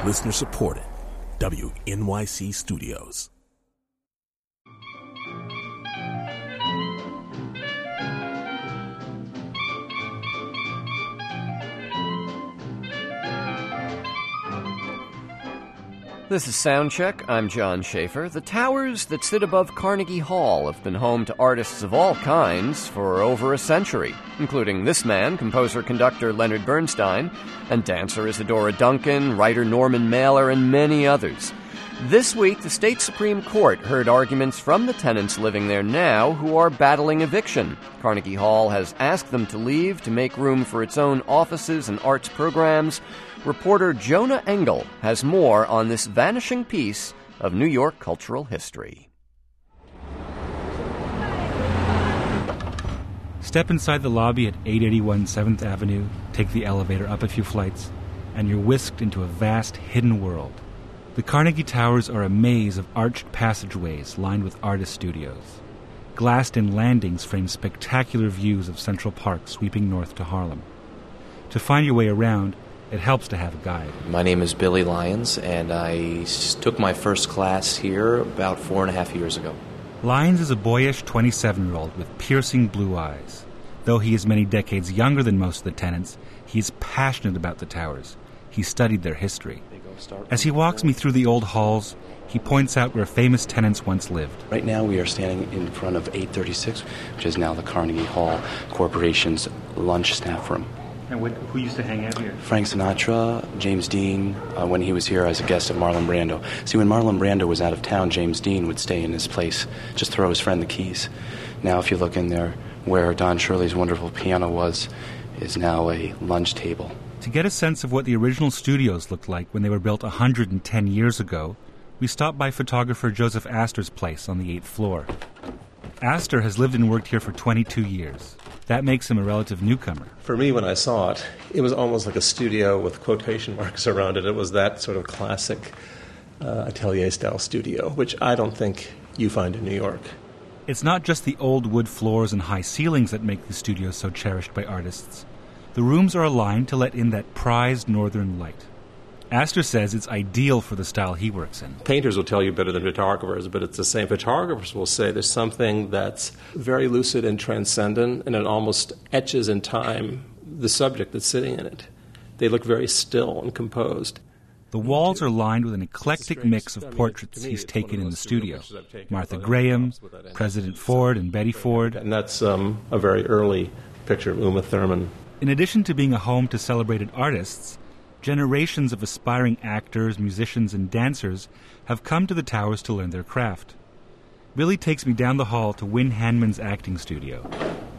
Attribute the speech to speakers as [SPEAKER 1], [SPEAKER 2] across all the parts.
[SPEAKER 1] Listener supported. WNYC Studios.
[SPEAKER 2] This is Soundcheck. I'm John Schaefer. The towers that sit above Carnegie Hall have been home to artists of all kinds for over a century, including this man, composer-conductor Leonard Bernstein, and dancer Isadora Duncan, writer Norman Mailer, and many others. This week, the state Supreme Court heard arguments from the tenants living there now who are battling eviction. Carnegie Hall has asked them to leave to make room for its own offices and arts programs. Reporter Jonah Engel has more on this vanishing piece of New York cultural history.
[SPEAKER 3] Step inside the lobby at 881 7th Avenue, take the elevator up a few flights, and you're whisked into a vast, hidden world. The Carnegie Towers are a maze of arched passageways lined with artist studios. Glassed-in landings frame spectacular views of Central Park sweeping north to Harlem. To find your way around, it helps to have a guide.
[SPEAKER 4] My name is Billy Lyons, and I took my first class here about 4.5 years ago.
[SPEAKER 3] Lyons is a boyish 27-year-old with piercing blue eyes. Though he is many decades younger than most of the tenants, he is passionate about the towers. He studied their history. As he walks me through the old halls, he points out where famous tenants once lived.
[SPEAKER 5] Right now we are standing in front of 836, which is now the Carnegie Hall Corporation's lunch staff room.
[SPEAKER 3] And who used to hang out here?
[SPEAKER 5] Frank Sinatra, James Dean, when he was here as a guest of Marlon Brando. See, when Marlon Brando was out of town, James Dean would stay in his place, just throw his friend the keys. Now if you look in there, where Don Shirley's wonderful piano was, is now a lunch table.
[SPEAKER 3] To get a sense of what the original studios looked like when they were built 110 years ago, we stopped by photographer Joseph Astor's place on the 8th floor. Astor has lived and worked here for 22 years. That makes him a relative newcomer.
[SPEAKER 6] For me, when I saw it, it was almost like a studio with quotation marks around it. It was that sort of classic atelier-style studio, which I don't think you find in New York.
[SPEAKER 3] It's not just the old wood floors and high ceilings that make the studios so cherished by artists. The rooms are aligned to let in that prized northern light. Astor says it's ideal for the style he works in.
[SPEAKER 6] Painters will tell you better than photographers, but it's the same. Photographers will say there's something that's very lucid and transcendent, and it almost etches in time the subject that's sitting in it. They look very still and composed.
[SPEAKER 3] The walls are lined with an eclectic mix of portraits he's taken in the studio. Martha Graham, President Ford, and Betty Ford.
[SPEAKER 6] And that's a very early picture of Uma Thurman.
[SPEAKER 3] In addition to being a home to celebrated artists, generations of aspiring actors, musicians, and dancers have come to the towers to learn their craft. Billy takes me down the hall to Win Hanman's acting studio.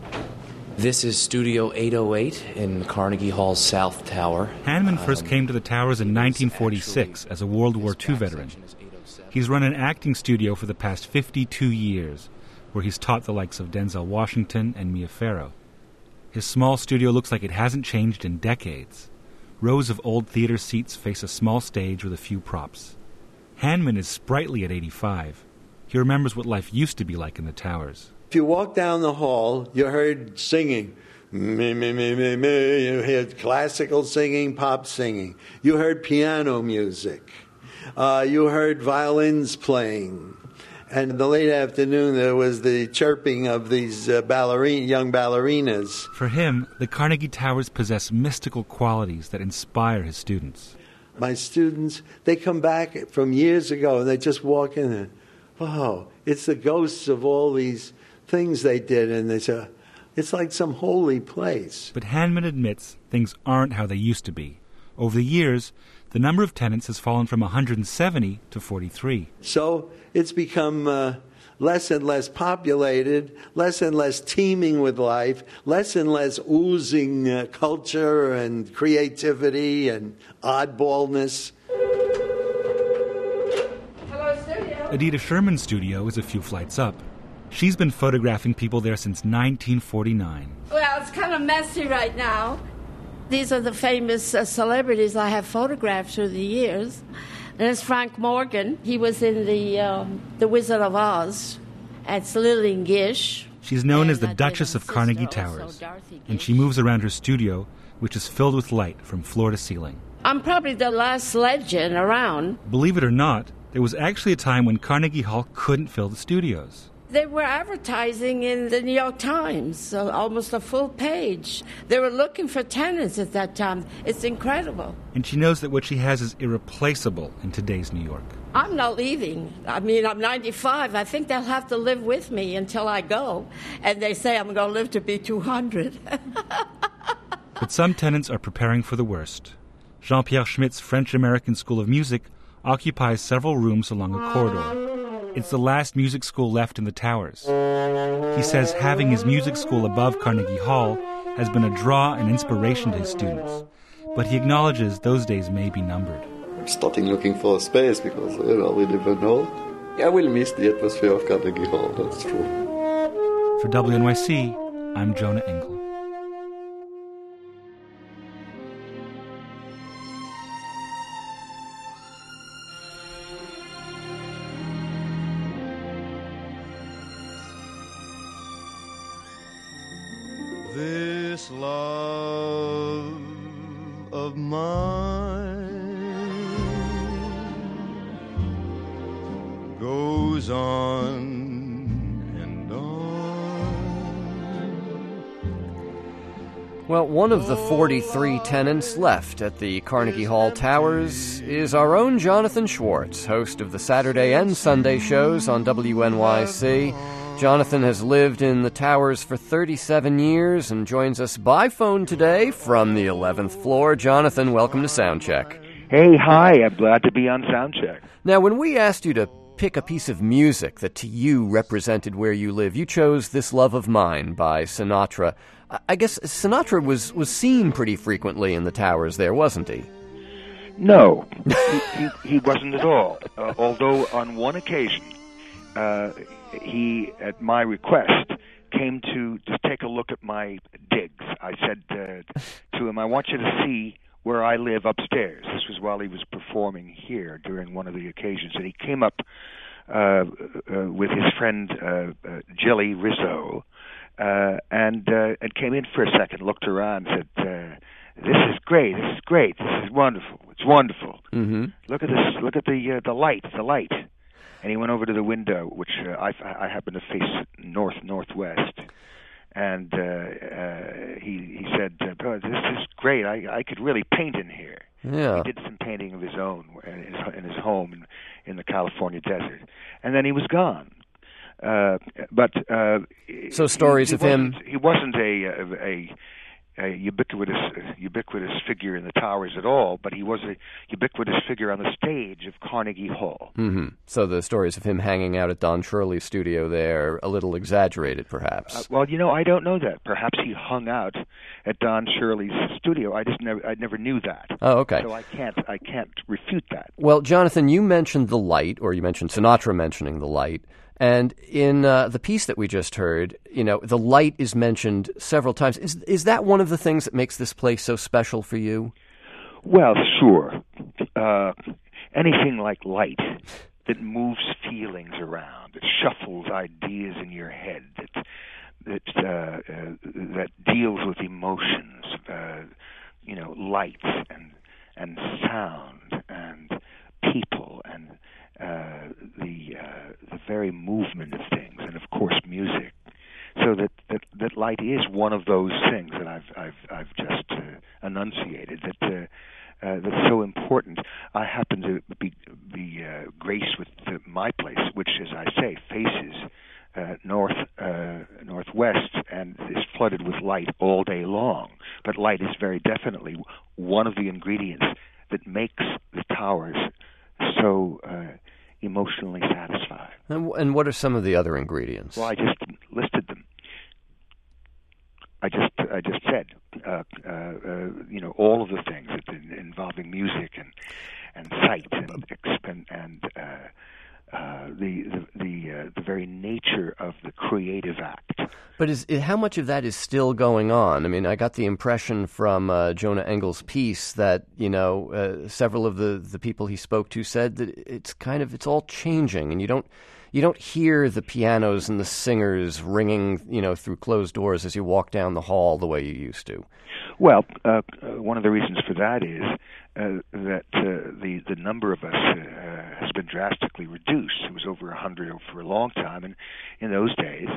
[SPEAKER 4] This is Studio 808 in Carnegie Hall's South Tower.
[SPEAKER 3] Hanman first came to the towers in 1946 as a World War II veteran. He's run an acting studio for the past 52 years, where he's taught the likes of Denzel Washington and Mia Farrow. His small studio looks like it hasn't changed in decades. Rows of old theater seats face a small stage with a few props. Hanman is sprightly at 85. He remembers what life used to be like in the towers.
[SPEAKER 7] If you walk down the hall, you heard singing. Me, me, me, me, me. You heard classical singing, pop singing. You heard piano music. You heard violins playing. And in the late afternoon, there was the chirping of these young ballerinas.
[SPEAKER 3] For him, the Carnegie Towers possess mystical qualities that inspire his students.
[SPEAKER 7] My students, they come back from years ago, and they just walk in and, oh, it's the ghosts of all these things they did, and it's like some holy place.
[SPEAKER 3] But Hanman admits things aren't how they used to be. Over the years, the number of tenants has fallen from 170 to 43.
[SPEAKER 7] So it's become less and less populated, less and less teeming with life, less and less oozing culture and creativity and oddballness.
[SPEAKER 8] Hello, studio.
[SPEAKER 3] Adita Sherman's studio is a few flights up. She's been photographing people there since 1949.
[SPEAKER 8] Well, it's kind of messy right now. These are the famous celebrities I have photographed through the years. There's Frank Morgan. He was in the Wizard of Oz. That's Lillian Gish.
[SPEAKER 3] She's known as the Duchess of Carnegie Towers, and she moves around her studio, which is filled with light from floor to ceiling.
[SPEAKER 8] I'm probably the last legend around.
[SPEAKER 3] Believe it or not, there was actually a time when Carnegie Hall couldn't fill the studios.
[SPEAKER 8] They were advertising in the New York Times, so almost a full page. They were looking for tenants at that time. It's incredible.
[SPEAKER 3] And she knows that what she has is irreplaceable in today's New York.
[SPEAKER 8] I'm not leaving. I mean, I'm 95. I think they'll have to live with me until I go. And they say I'm going to live to be 200.
[SPEAKER 3] But some tenants are preparing for the worst. Jean-Pierre Schmidt's French-American School of Music occupies several rooms along a corridor. It's the last music school left in the towers. He says having his music school above Carnegie Hall has been a draw and inspiration to his students. But he acknowledges those days may be numbered.
[SPEAKER 9] I'm starting looking for a space because, we never know. I will miss the atmosphere of Carnegie Hall, that's true.
[SPEAKER 3] For WNYC, I'm Jonah Engel.
[SPEAKER 10] This love of mine goes on and on.
[SPEAKER 2] Well, one of the 43 tenants left at the Carnegie Hall Towers is our own Jonathan Schwartz, host of the Saturday and Sunday shows on WNYC. Jonathan has lived in the towers for 37 years and joins us by phone today from the 11th floor. Jonathan, welcome to Soundcheck.
[SPEAKER 11] Hey, hi. I'm glad to be on Soundcheck.
[SPEAKER 2] Now, when we asked you to pick a piece of music that to you represented where you live, you chose This Love of Mine by Sinatra. I guess Sinatra was seen pretty frequently in the towers there, wasn't he?
[SPEAKER 11] No, he wasn't at all. Although on one occasion, he, at my request, came to take a look at my digs. I said to him, I want you to see where I live upstairs. This was while he was performing here during one of the occasions. And he came up with his friend Jelly Rizzo and came in for a second, looked around, and said, this is great, this is wonderful, it's wonderful.
[SPEAKER 2] Mm-hmm.
[SPEAKER 11] Look at this, look at the light. And he went over to the window, which I happen to face northwest, and he said, "Oh, this is great. I could really paint in here."
[SPEAKER 2] Yeah.
[SPEAKER 11] He did some painting of his own in his home in the California desert, and then he was gone.
[SPEAKER 2] So stories of him.
[SPEAKER 11] He wasn't a ubiquitous figure in the towers at all, but he was a ubiquitous figure on the stage of Carnegie Hall.
[SPEAKER 2] Mm-hmm. So the stories of him hanging out at Don Shirley's studio there, a little exaggerated, perhaps.
[SPEAKER 11] Well, I don't know that. Perhaps he hung out at Don Shirley's studio. I never knew that.
[SPEAKER 2] Oh, okay.
[SPEAKER 11] So I can't refute that.
[SPEAKER 2] Well, Jonathan, you mentioned the light, or you mentioned Sinatra mentioning the light. And in the piece that we just heard, the light is mentioned several times. Is that one of the things that makes this place so special for you?
[SPEAKER 11] Well, sure. Anything like light that moves feelings around, that shuffles ideas in your head, that deals with emotions, lights and sound and people and the very movement of things, and of course music. So that light is one of those things that I've just enunciated that's so important. I happen to be graced with my place, which, as I say, faces northwest and is flooded with light all day long. But light is very definitely one of the ingredients that makes the towers so emotionally satisfying.
[SPEAKER 2] And what are some of the other ingredients?
[SPEAKER 11] Well, I just listed them. I just said, all of the things involving music and sight and the very nature of the creative act.
[SPEAKER 2] But how much of that is still going on? I mean, I got the impression from Jonah Engel's piece that several of the people he spoke to said that it's all changing, and you you don't hear the pianos and the singers ringing, through closed doors as you walk down the hall the way you used to.
[SPEAKER 11] Well, one of the reasons for that is that the number of us has been drastically reduced. It was over 100 for a long time, and in those days,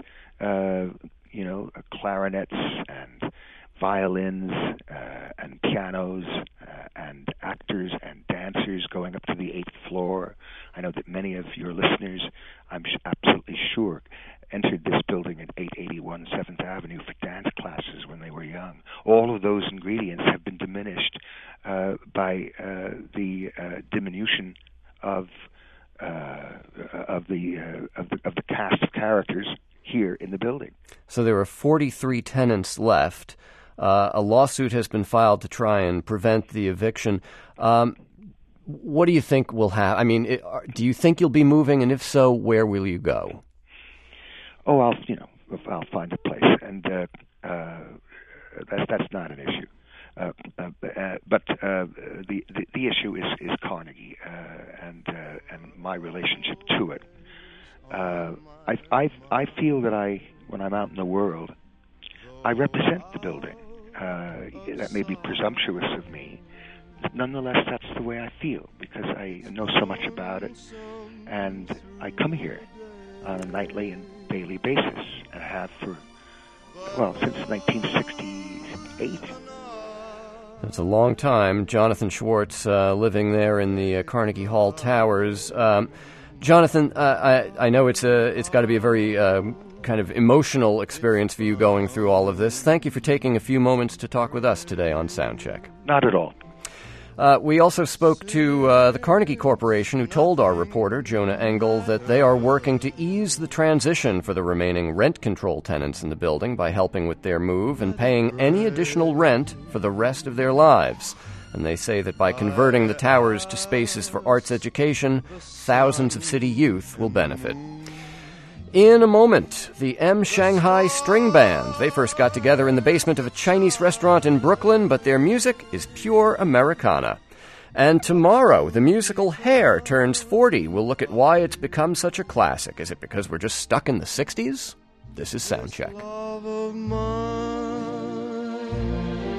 [SPEAKER 11] clarinets and violins and pianos and actors and dancers going up to the 8th floor. I know that many of your listeners, I'm absolutely sure, entered this building at 881 7th Avenue for dance classes when they were young. All of those ingredients have been diminished by the diminution of the cast of characters here in the building.
[SPEAKER 2] So there are 43 tenants left. A lawsuit has been filed to try and prevent the eviction. What do you think will happen? I mean, do you think you'll be moving, and if so, where will you go?
[SPEAKER 11] Oh, I'll find a place, and that's not an issue. But the issue is Carnegie and my relationship to it. I feel that when I'm out in the world, I represent the building. That may be presumptuous of me. Nonetheless, that's the way I feel, because I know so much about it, and I come here on a nightly and daily basis, and have since 1968.
[SPEAKER 2] It's a long time. Jonathan Schwartz living there in the Carnegie Hall Towers. Jonathan, I know it's got to be a very kind of emotional experience for you going through all of this. Thank you for taking a few moments to talk with us today on Soundcheck.
[SPEAKER 11] Not at all.
[SPEAKER 2] We also spoke to the Carnegie Corporation, who told our reporter, Jonah Engel, that they are working to ease the transition for the remaining rent control tenants in the building by helping with their move and paying any additional rent for the rest of their lives. And they say that by converting the towers to spaces for arts education, thousands of city youth will benefit. In a moment, the M Shanghai String Band. They first got together in the basement of a Chinese restaurant in Brooklyn, but their music is pure Americana. And tomorrow, the musical Hair turns 40. We'll look at why it's become such a classic. Is it because we're just stuck in the 60s? This is Soundcheck.